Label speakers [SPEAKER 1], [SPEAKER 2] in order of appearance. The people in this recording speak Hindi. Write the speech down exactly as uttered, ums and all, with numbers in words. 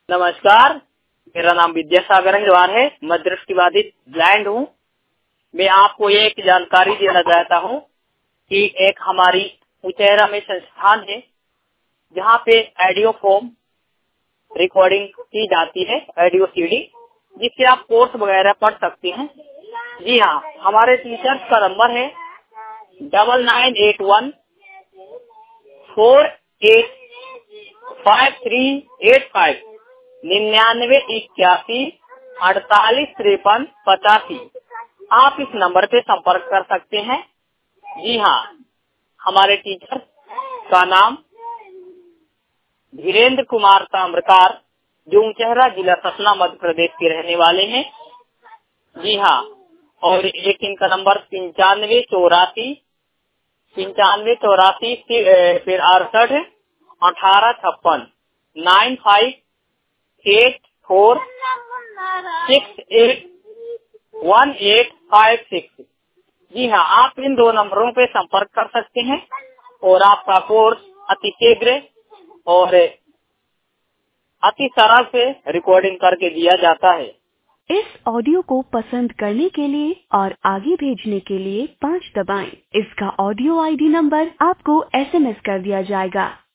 [SPEAKER 1] नमस्कार, मेरा नाम विद्यासागर अंगवार है। मैं दृष्टिबाधित ब्लाइंड हूँ। मैं आपको एक जानकारी देना चाहता हूँ कि एक हमारी उचेहरा में संस्थान है जहाँ पे ऑडियो फॉर्म रिकॉर्डिंग की जाती है, ऑडियो सीडी, जिससे आप कोर्स वगैरह पढ़ सकते हैं। जी हाँ, हमारे टीचर्स का नंबर है double nine eight one four eight five three eight five निन्यानवे इक्यासी अड़तालीस तिरपन पचासी। आप इस नंबर पे संपर्क कर सकते हैं। जी हाँ, हमारे टीचर का नाम धीरेन्द्र कुमार ताम्रकार, जो उचेहरा जिला सतना मध्य प्रदेश के रहने वाले हैं। जी हाँ, और एक इनका नंबर पंचानवे चौरासी पंचानवे चौरासी फिर अड़सठ अठारह छप्पन nine five eight four six eight one eight five six. जी हाँ, आप इन दो नंबरों पे संपर्क कर सकते हैं और आपका कोर्स अति शीघ्र और अति सरल से रिकॉर्डिंग करके दिया जाता है।
[SPEAKER 2] इस ऑडियो को पसंद करने के लिए और आगे भेजने के लिए पाँच दबाएं। इसका ऑडियो आईडी नंबर आपको एसएमएस कर दिया जाएगा।